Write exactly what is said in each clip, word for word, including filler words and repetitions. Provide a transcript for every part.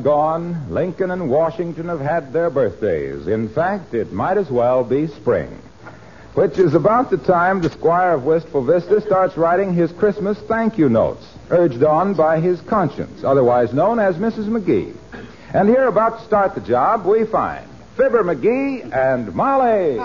gone, Lincoln and Washington have had their birthdays. In fact, it might as well be spring, which is about the time the Squire of Wistful Vista starts writing his Christmas thank you notes, urged on by his conscience, otherwise known as Missus McGee. And here, about to start the job, we find Fibber McGee and Molly.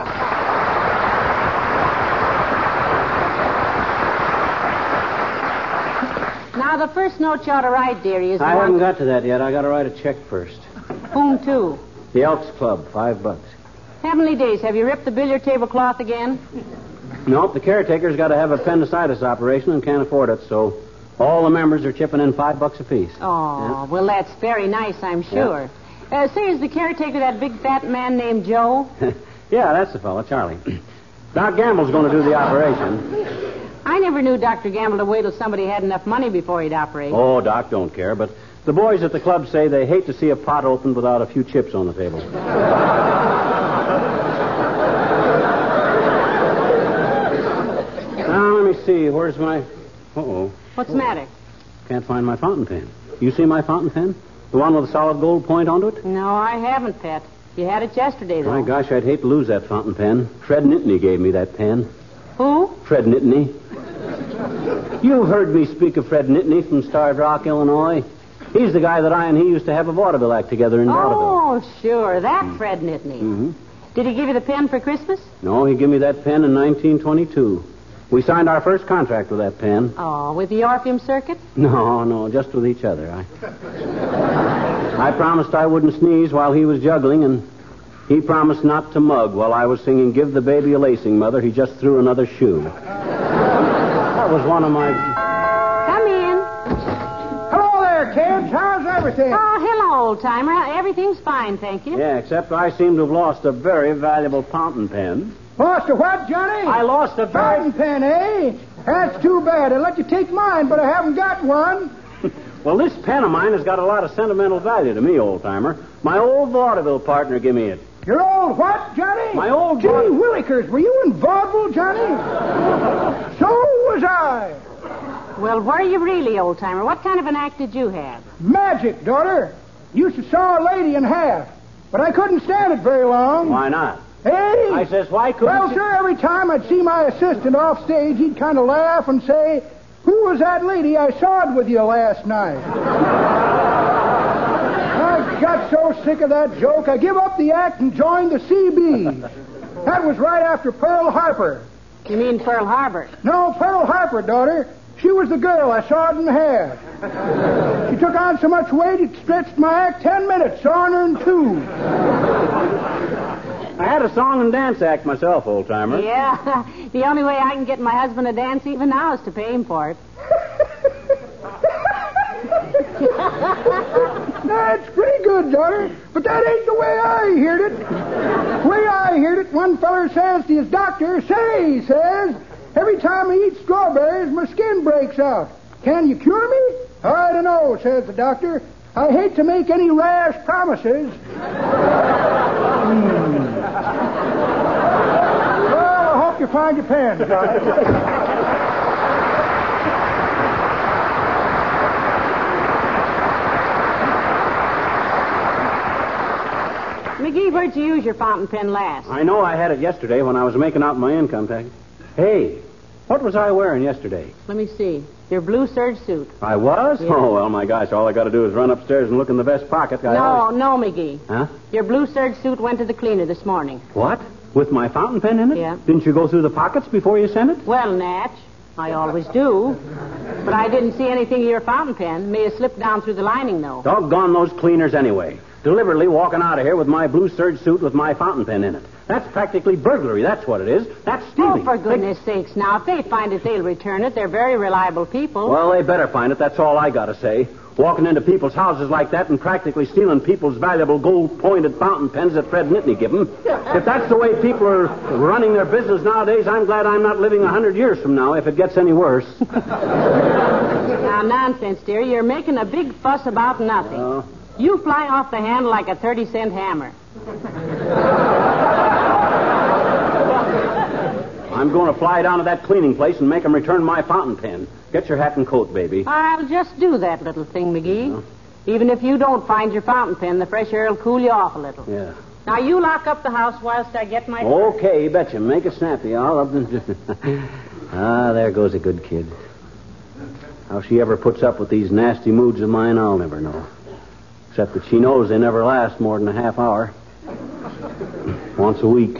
Now, the first note you ought to write, dearie, is the I one... haven't got to that yet. I got to write a check first. Whom to? The Elks Club, five bucks. Heavenly days, have you ripped the billiard table cloth again? Nope, the caretaker's got to have appendicitis operation and can't afford it, so all the members are chipping in five bucks apiece. Oh, Yeah. well, that's very nice, I'm sure. Uh, say, is the caretaker that big fat man named Joe? Yeah, that's the fellow, Charlie. Doc Gamble's going to do the operation. I never knew Doctor Gamble to wait till somebody had enough money before he'd operate. Oh, Doc don't care, but the boys at the club say they hate to see a pot opened without a few chips on the table. Now, let me see. Where's my... Uh-oh. What's the matter? Can't find my fountain pen. You see my fountain pen? The one with a solid gold point onto it? No, I haven't, Pet. You had it yesterday, though. My gosh, I'd hate to lose that fountain pen. Fred Nittany gave me that pen. Who? Fred Nittany. You've heard me speak of Fred Nittany from Starved Rock, Illinois. He's the guy that I and he used to have a vaudeville act together in vaudeville. Oh, sure. That mm. Fred Nittany. Mm-hmm. Did he give you the pen for Christmas? No, he gave me that pen in nineteen twenty-two. We signed our first contract with that pen. Oh, with the Orpheum Circuit? No, no, just with each other. I, I promised I wouldn't sneeze while he was juggling, and he promised not to mug while I was singing Give the Baby a Lacing, Mother. He just threw another shoe. That was one of my... Come in. Hello there, kids. How's everything? Oh, hello, old-timer. Everything's fine, thank you. Yeah, except I seem to have lost a very valuable fountain pen. Lost a what, Johnny? I lost a very... Fountain pen, eh? That's too bad. I'd let you take mine, but I haven't got one. Well, this pen of mine has got a lot of sentimental value to me, old-timer. My old vaudeville partner gave me it. Your old what, Johnny? My old... Gee willikers, were you in vaudeville, Johnny? So was I. Well, were you really, old-timer? What kind of an act did you have? Magic, daughter. Used to saw a lady in half, but I couldn't stand it very long. Why not? Hey! I says, why couldn't Well, you... sir, every time I'd see my assistant off stage, he'd kind of laugh and say, who was that lady I sawed with you last night? I got so sick of that joke, I give up the act and joined the C B. That was right after Pearl Harbor. You mean Pearl Harbor? No, Pearl Harbor, daughter. She was the girl I sawed in half. She took on so much weight it stretched my act ten minutes, sawing her in two. I had a song and dance act myself, old-timer. Yeah. The only way I can get my husband to dance even now is to pay him for it. That's pretty good, daughter. But that ain't the way I heard it. The way I heard it, one feller says to his doctor, say, he says, every time I eat strawberries, my skin breaks out. Can you cure me? I don't know, says the doctor. I hate to make any rash promises. hmm. Well, I hope you find your pen, Johnny. McGee, where'd you use your fountain pen last? I know I had it yesterday when I was making out my income tax. Hey, what was I wearing yesterday? Let me see. Your blue serge suit. I was? Yeah. Oh, well, my gosh, all I got to do is run upstairs and look in the vest pocket. I no, always... no, McGee. Huh? Your blue serge suit went to the cleaner this morning. What? With my fountain pen in it? Yeah. Didn't you go through the pockets before you sent it? Well, Natch, I always do. But I didn't see anything of your fountain pen. May have slipped down through the lining, though. Doggone those cleaners anyway. Deliberately walking out of here with my blue serge suit with my fountain pen in it. That's practically burglary. That's what it is. That's stealing. Oh, for goodness they... sakes, now, if they find it, they'll return it. They're very reliable people. Well, they better find it. That's all I got to say. Walking into people's houses like that and practically stealing people's valuable gold-pointed fountain pens that Fred Nittany give them. If that's the way people are running their business nowadays, I'm glad I'm not living a hundred years from now if it gets any worse. Now, nonsense, dear. You're making a big fuss about nothing. Uh... You fly off the handle like a thirty-cent hammer. I'm going to fly down to that cleaning place and make them return my fountain pen. Get your hat and coat, baby. I'll just do that little thing, McGee. Uh-huh. Even if you don't find your fountain pen, the fresh air will cool you off a little. Yeah. Now, you lock up the house whilst I get my... Okay, betcha. Make it snappy. All up and... Ah, there goes a good kid. How she ever puts up with these nasty moods of mine, I'll never know. Except that she knows they never last more than a half hour. Once a week.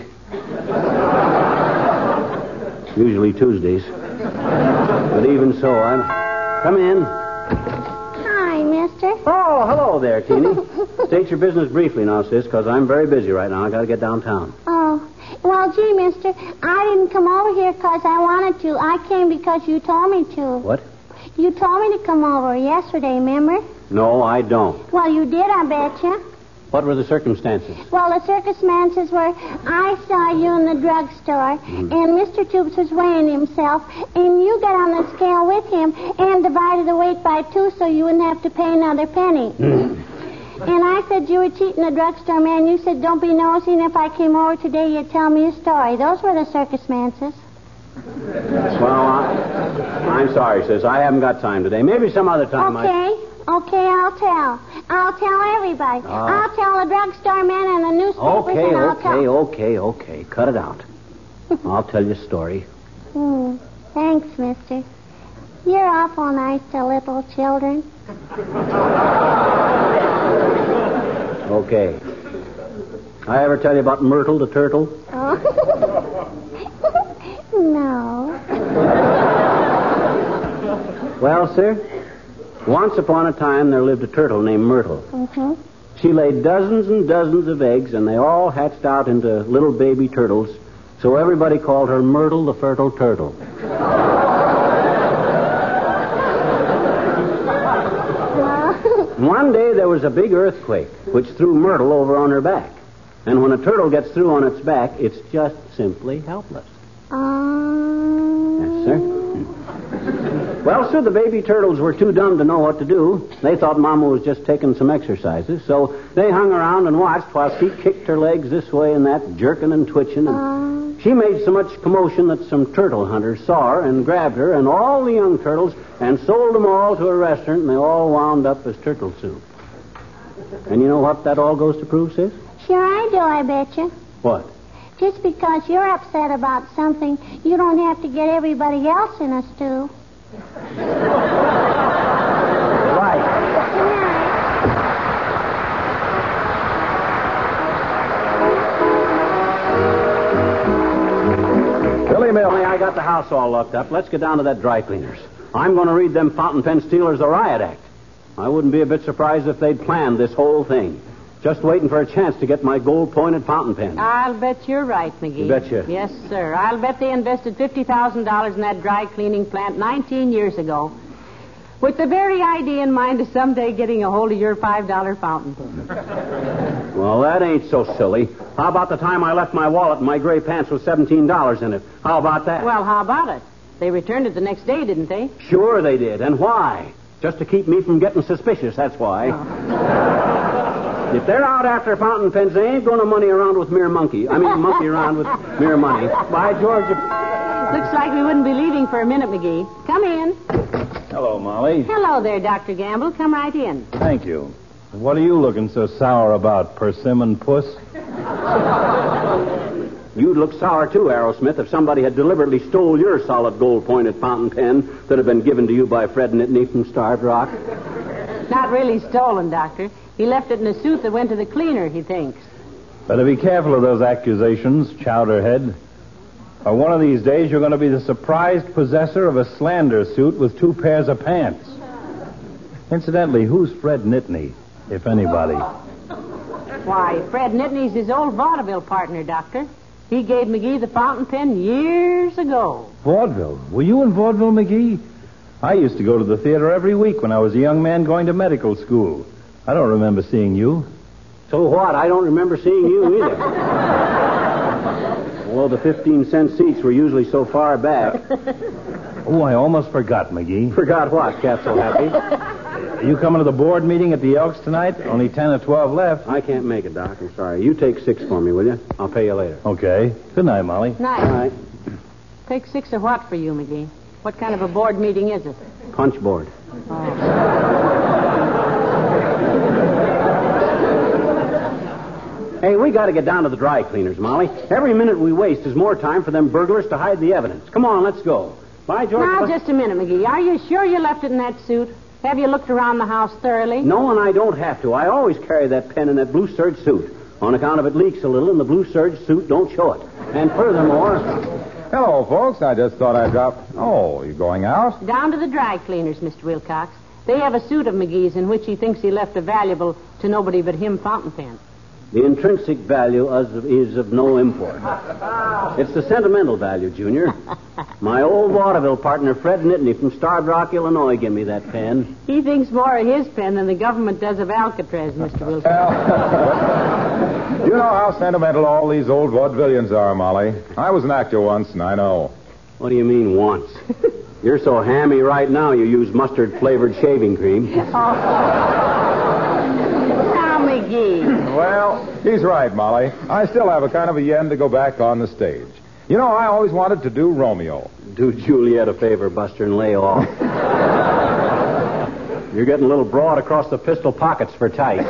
Usually Tuesdays. But even so, I'm... Come in. Hi, mister. Oh, hello there, Teeny. State your business briefly now, sis, because I'm very busy right now. I got to get downtown. Oh, well, gee, mister, I didn't come over here because I wanted to. I came because you told me to. What? You told me to come over yesterday, remember? No, I don't. Well, you did, I betcha. What were the circumstances? Well, the circumstances were I saw you in the drugstore, mm-hmm. and Mister Toops was weighing himself, and you got on the scale with him and divided the weight by two so you wouldn't have to pay another penny. Mm-hmm. And I said you were cheating the drugstore man. You said, don't be nosy, and if I came over today, you'd tell me a story. Those were the circumstances. Well, I, I'm sorry, sis. I haven't got time today. Maybe some other time. Okay. I... Okay, I'll tell. I'll tell everybody. Uh, I'll tell the drugstore man and the newspapers. Okay, and I'll okay, tell... okay, okay. Cut it out. I'll tell you a story. Hmm. Thanks, mister. You're awful nice to little children. Okay. I ever tell you about Myrtle the turtle? Oh. No. Well, sir, once upon a time there lived a turtle named Myrtle. Mm-hmm. She laid dozens and dozens of eggs, and they all hatched out into little baby turtles, so everybody called her Myrtle the fertile turtle. One day there was a big earthquake, which threw Myrtle over on her back. And when a turtle gets through on its back, it's just simply helpless. Um... Yes, sir. Well, sir, the baby turtles were too dumb to know what to do. They thought Mama was just taking some exercises, so they hung around and watched while she kicked her legs this way and that, jerking and twitching. And um... she made so much commotion that some turtle hunters saw her and grabbed her and all the young turtles and sold them all to a restaurant, and they all wound up as turtle soup. And you know what that all goes to prove, sis? Sure I do, I betcha. What? Just because you're upset about something, you don't have to get everybody else in a stew. Right. Billy Millie, I got the house all locked up. Let's get down to that dry cleaner's. I'm going to read them fountain pen stealers the riot act. I wouldn't be a bit surprised if they'd planned this whole thing. Just waiting for a chance to get my gold-pointed fountain pen. I'll bet you're right, McGee. You betcha. Yes, sir. I'll bet they invested fifty thousand dollars in that dry cleaning plant nineteen years ago with the very idea in mind of someday getting a hold of your five dollar fountain pen. Well, that ain't so silly. How about the time I left my wallet in my gray pants with seventeen dollars in it? How about that? Well, how about it? They returned it the next day, didn't they? Sure they did. And why? Just to keep me from getting suspicious, that's why. Oh. If they're out after fountain pens, they ain't going to money around with mere monkey. I mean, monkey around with mere money. By George. Looks like we wouldn't be leaving for a minute, McGee. Come in. Hello, Molly. Hello there, Doctor Gamble. Come right in. Thank you. What are you looking so sour about, persimmon puss? You'd look sour, too, Aerosmith, if somebody had deliberately stole your solid gold-pointed fountain pen that had been given to you by Fred Nittany from Starved Rock. Not really stolen, Doctor. He left it in a suit that went to the cleaner, he thinks. Better be careful of those accusations, Chowderhead. Or one of these days you're going to be the surprised possessor of a slander suit with two pairs of pants. Incidentally, who's Fred Nittany, if anybody? Why, Fred Nittany's his old vaudeville partner, Doctor. He gave McGee the fountain pen years ago. Vaudeville? Were you in vaudeville, McGee? I used to go to the theater every week when I was a young man going to medical school. I don't remember seeing you. So what? I don't remember seeing you either. Well, the fifteen-cent seats were usually so far back. Oh, I almost forgot, McGee. Forgot what, Cat So Happy? Are you coming to the board meeting at the Elks tonight? Only ten or twelve left. I can't make it, Doc. I'm sorry. You take six for me, will you? I'll pay you later. Okay. Good night, Molly. Night. All right. Take six of what for you, McGee? What kind of a board meeting is it? Punch board. Oh. Hey, we got to get down to the dry cleaners, Molly. Every minute we waste is more time for them burglars to hide the evidence. Come on, let's go. By George. Now, just a minute, McGee. Are you sure you left it in that suit? Have you looked around the house thoroughly? No, and I don't have to. I always carry that pen in that blue serge suit. On account of it leaks a little, and the blue serge suit don't show it. And furthermore... Hello, folks. I just thought I'd drop... Oh, you going out? Down to the dry cleaners, Mister Wilcox. They have a suit of McGee's in which he thinks he left a valuable to nobody but him fountain pen. The intrinsic value is, is of no import. It's the sentimental value, Junior. My old vaudeville partner, Fred Nittany from Starved Rock, Illinois, gave me that pen. He thinks more of his pen than the government does of Alcatraz, Mister Wilcox. Well, you know how sentimental all these old vaudevillians are, Molly. I was an actor once, and I know. What do you mean, once? You're so hammy right now you use mustard-flavored shaving cream. McGee. Well, he's right, Molly. I still have a kind of a yen to go back on the stage. You know, I always wanted to do Romeo. Do Juliet a favor, Buster, and lay off. You're getting a little broad across the pistol pockets for tights.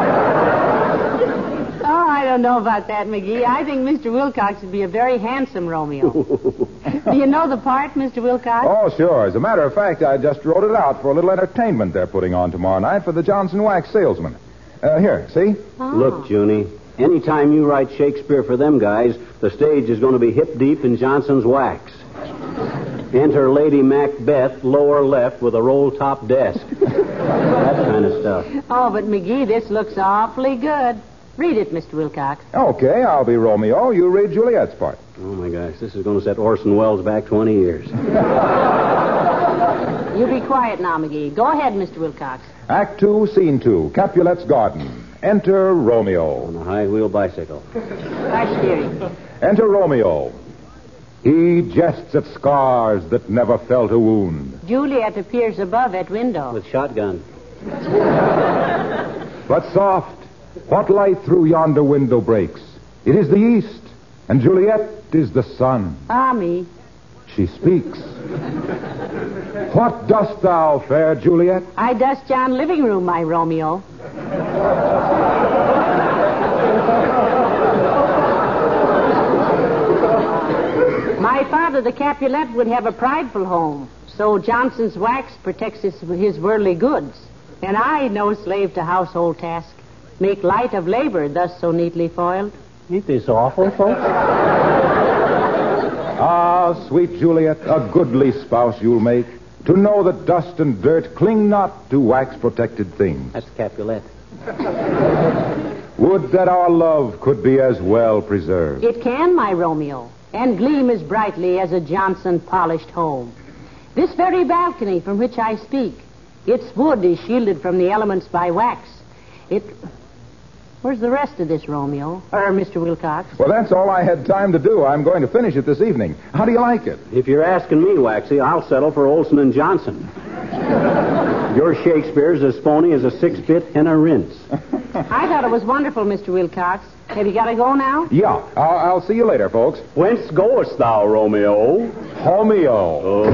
Oh, I don't know about that, McGee. I think Mister Wilcox would be a very handsome Romeo. Do you know the part, Mister Wilcox? Oh, sure. As a matter of fact, I just wrote it out for a little entertainment they're putting on tomorrow night for the Johnson Wax salesman. Uh, here, see? Oh. Look, Junie, anytime you write Shakespeare for them guys, the stage is going to be hip-deep in Johnson's Wax. Enter Lady Macbeth, lower left, with a roll-top desk. That kind of stuff. Oh, but, McGee, this looks awfully good. Read it, Mister Wilcox. Okay, I'll be Romeo. You read Juliet's part. Oh, my gosh, this is going to set Orson Welles back twenty years. You be quiet now, McGee. Go ahead, Mister Wilcox. Act two, scene two, Capulet's garden. Enter Romeo. On a high-wheel bicycle. Hush, dearie. Enter Romeo. He jests at scars that never felt a wound. Juliet appears above at window. With shotgun. But soft, what light through yonder window breaks? It is the east, and Juliet is the sun. Ah, me. She speaks. What dost thou, fair Juliet? I dust yon living room, my Romeo. My father, the Capulet, would have a prideful home. So Johnson's Wax protects his, his worldly goods. And I, no slave to household task, make light of labor thus so neatly foiled. Ain't this awful, folks? Ah, sweet Juliet, a goodly spouse you'll make, to know that dust and dirt cling not to wax-protected things. That's Capulet. Would that our love could be as well preserved. It can, my Romeo, and gleam as brightly as a Johnson polished home. This very balcony from which I speak, its wood is shielded from the elements by wax. It... Where's the rest of this, Romeo? Or Mister Wilcox? Well, that's all I had time to do. I'm going to finish it this evening. How do you like it? If you're asking me, Waxy, I'll settle for Olson and Johnson. Your Shakespeare's as phony as a six-bit henna rinse. I thought it was wonderful, Mister Wilcox. Have you got to go now? Yeah. I'll, I'll see you later, folks. Whence goest thou, Romeo? Homeo. Oh.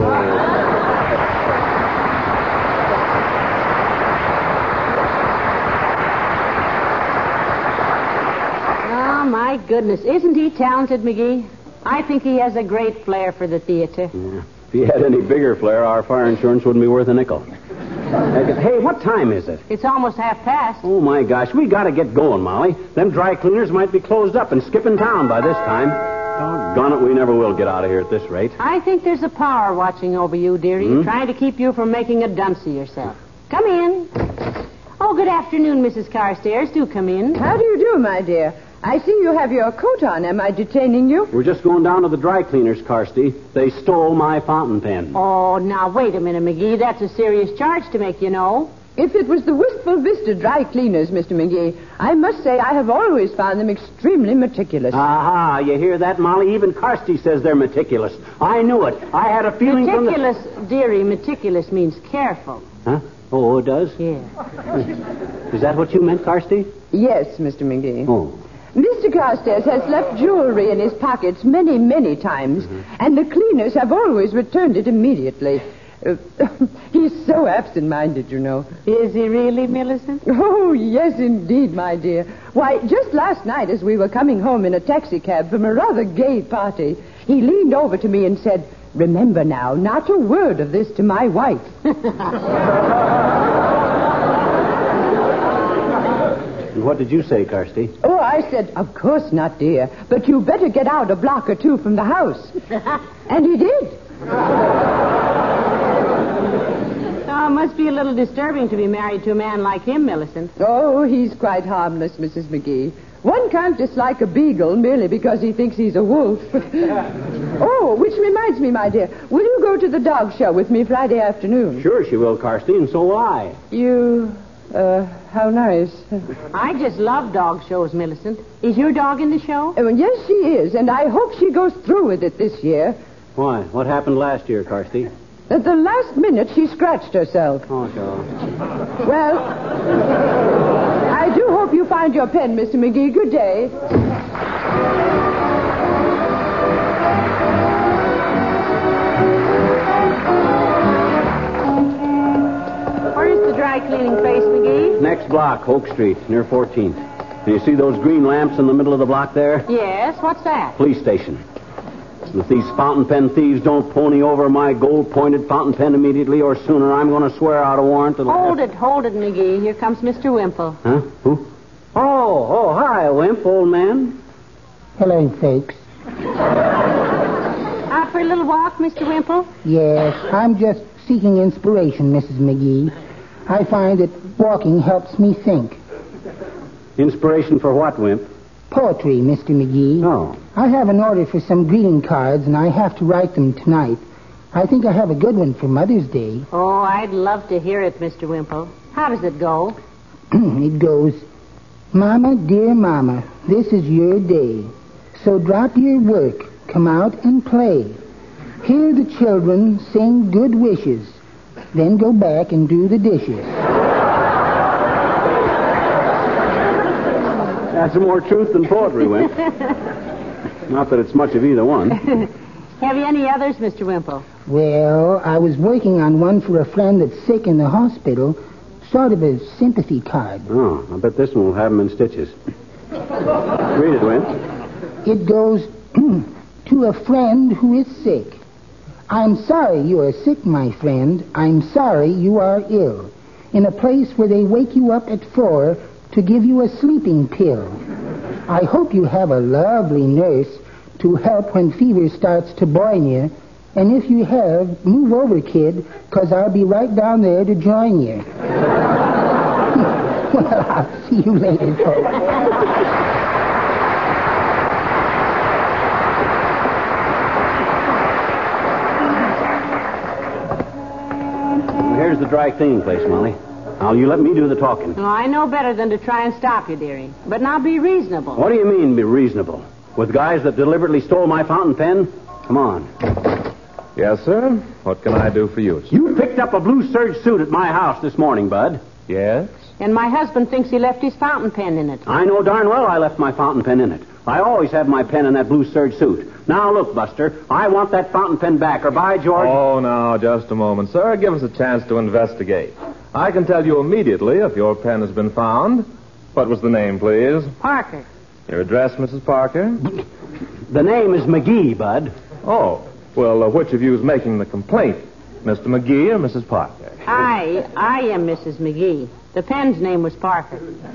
My goodness, isn't he talented, McGee? I think he has a great flair for the theater. Yeah. If he had any bigger flair, our fire insurance wouldn't be worth a nickel. Hey, what time is it? It's almost half past. Oh, my gosh, we got to get going, Molly. Them dry cleaners might be closed up and skipping town by this time. Doggone it, we never will get out of here at this rate. I think there's a power watching over you, dearie, Hmm? trying to keep you from making a dunce of yourself. Come in. Oh, good afternoon, Missus Carstairs. Do come in. How do you do, my dear? I see you have your coat on. Am I detaining you? We're just going down to the dry cleaners, Carsty. They stole my fountain pen. Oh, now, wait a minute, McGee. That's a serious charge to make, you know. If it was the Wistful Vista dry cleaners, Mister McGee, I must say I have always found them extremely meticulous. Aha, you hear that, Molly? Even Carsty says they're meticulous. I knew it. I had a feeling Meticulous, from the... dearie, meticulous means careful. Huh? Oh, it does? Yeah. Is that what you meant, Carsty? Yes, Mister McGee. Oh. Mister Carstairs has left jewelry in his pockets many, many times, mm-hmm. and the cleaners have always returned it immediately. Uh, he's so absent-minded, you know. Is he really, Millicent? Oh, yes, indeed, my dear. Why, just last night as we were coming home in a taxicab from a rather gay party, he leaned over to me and said, "Remember now, not a word of this to my wife." What did you say, Kirsty? Oh, I said, "Of course not, dear, but you better get out a block or two from the house." And he did. Oh, it must be a little disturbing to be married to a man like him, Millicent. Oh, he's quite harmless, Missus McGee. One can't dislike a beagle merely because he thinks he's a wolf. Oh, which reminds me, my dear, will you go to the dog show with me Friday afternoon? Sure she will, Kirsty, and so will I. You, uh, how nice. I just love dog shows, Millicent. Is your dog in the show? Oh, yes, she is, and I hope she goes through with it this year. Why? What happened last year, Kirsty? At the last minute, she scratched herself. Oh, God. Well, I do hope you find your pen, Mister McGee. Good day. Where's the dry cleaning place, McGee? Next block, Oak Street, near fourteenth. Do you see those green lamps in the middle of the block there? Yes, what's that? Police station. If these fountain pen thieves don't pony over my gold-pointed fountain pen immediately or sooner, I'm going to swear out a warrant. That'll Hold have... it, hold it, McGee. Here comes Mister Wimple. Huh? Who? Oh, oh, hi, Wimp, old man. Hello, folks. Out for a little walk, Mister Wimple? Yes, I'm just seeking inspiration, Missus McGee. I find that walking helps me think. Inspiration for what, Wimp? Poetry, Mister McGee. Oh. I have an order for some greeting cards, and I have to write them tonight. I think I have a good one for Mother's Day. Oh, I'd love to hear it, Mister Wimple. How does it go? It goes, "Mama, dear Mama, this is your day. So drop your work, come out and play. Hear the children sing good wishes. Then go back and do the dishes." That's more truth than poetry, Wimp. Not that it's much of either one. Have you any others, Mister Wimple? Well, I was working on one for a friend that's sick in the hospital. Sort of a sympathy card. Oh, I bet this one will have them in stitches. Read it, Wimp. It goes, "To a friend who is sick. I'm sorry you are sick, my friend. I'm sorry you are ill. In a place where they wake you up at four to give you a sleeping pill. I hope you have a lovely nurse to help when fever starts to boin you. And if you have, move over, kid, because I'll be right down there to join you." Well, I'll see you later, folks. Here's the dry cleaning place, Molly. Now, you let me do the talking. No, I know better than to try and stop you, dearie. But now be reasonable. What do you mean, be reasonable? With guys that deliberately stole my fountain pen? Come on. Yes, sir? What can I do for you, sir? You picked up a blue serge suit at my house this morning, Bud. Yes? And my husband thinks he left his fountain pen in it. I know darn well I left my fountain pen in it. I always have my pen in that blue serge suit. Now, look, Buster, I want that fountain pen back, or by George... Oh, now, just a moment, sir. Give us a chance to investigate. I can tell you immediately if your pen has been found. What was the name, please? Parker. Your address, Missus Parker? The name is McGee, Bud. Oh, well, uh, which of you is making the complaint? Mister McGee or Missus Parker? I, I am Missus McGee. The pen's name was Parker.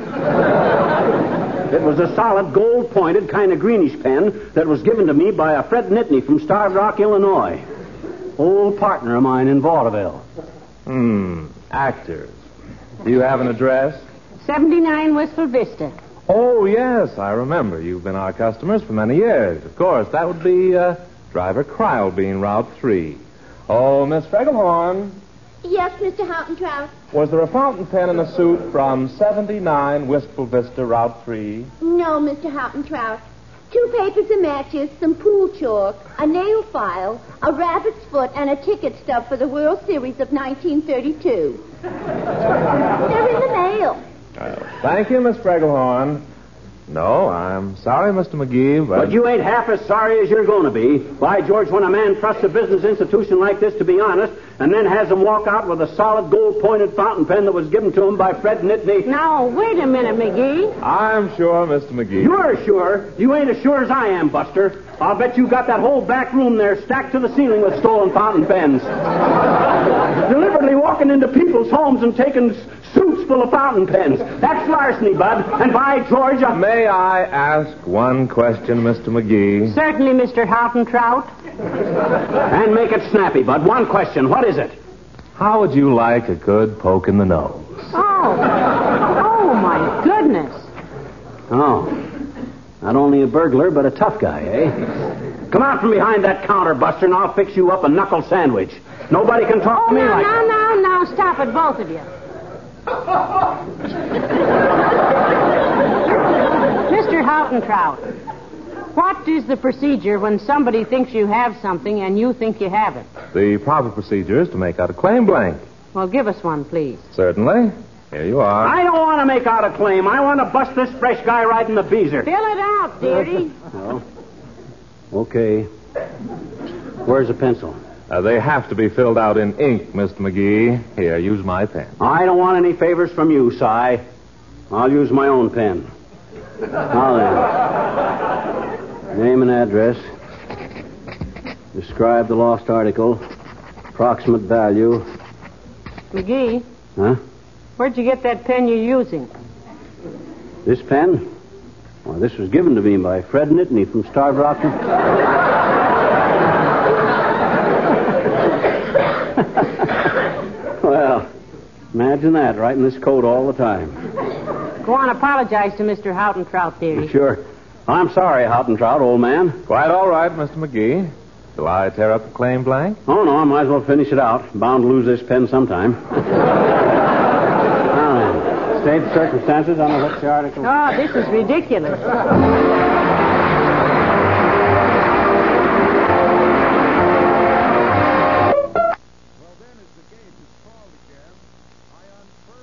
It was a solid, gold-pointed, kind of greenish pen that was given to me by a Fred Nittany from Starved Rock, Illinois. Old partner of mine in vaudeville. Hmm, actors. Do you have an address? seventy-nine Wistful Vista. Oh, yes, I remember. You've been our customers for many years. Of course, that would be uh, Driver Krylebean, Route three. Oh, Miss Fregelhorn. Yes, Mister Houghton-Trout. Was there a fountain pen in a suit from seventy-nine Wistful Vista, Route three? No, Mister Houghton-Trout. Two papers of matches, some pool chalk, a nail file, a rabbit's foot, and a ticket stub for the World Series of nineteen thirty-two. They're in the mail. Uh, thank you, Miss Fregelhorn. No, I'm sorry, Mister McGee, but... But you ain't half as sorry as you're going to be. Why, George, when a man trusts a business institution like this to be honest, and then has him walk out with a solid gold-pointed fountain pen that was given to him by Fred Nittany... Now, wait a minute, McGee. I'm sure, Mister McGee. You're sure? You ain't as sure as I am, Buster. I'll bet you got that whole back room there stacked to the ceiling with stolen fountain pens. Deliberately walking into people's homes and taking suits full of fountain pens. That's larceny, Bud. And by George, I... May I ask one question, Mister McGee? Certainly, Mister Houghton-Trout. And make it snappy, Bud. One question. What is it? How would you like a good poke in the nose? Oh. Oh, my goodness. Oh. Not only a burglar, but a tough guy, eh? Come out from behind that counter, Buster, and I'll fix you up a knuckle sandwich. Nobody can talk oh, to me no, like no, no, no. Stop it, both of you. Mister Houghton-Trout, what is the procedure when somebody thinks you have something and you think you haven't? The proper procedure is to make out a claim blank. Well, give us one, please. Certainly. Here you are. I don't want to make out a claim. I want to bust this fresh guy right in the beezer. Fill it out, dearie. Oh. Okay. Where's the pencil? Uh, they have to be filled out in ink, Mister McGee. Here, use my pen. I don't want any favors from you, Si. I'll use my own pen. Now then. Name and address. Describe the lost article. Approximate value. McGee? Huh? Where'd you get that pen you're using? This pen? Well, this was given to me by Fred Nittany from Starved Rock. Well, imagine that, writing this code all the time. Go on, apologize to Mister Houghton-Trout, dearie. Sure. I'm sorry, Houghton-Trout, old man. Quite all right, Mister McGee. Shall I tear up the claim blank? Oh, no, I might as well finish it out. Bound to lose this pen sometime. Now then, state the circumstances on which the article... Oh, this is ridiculous.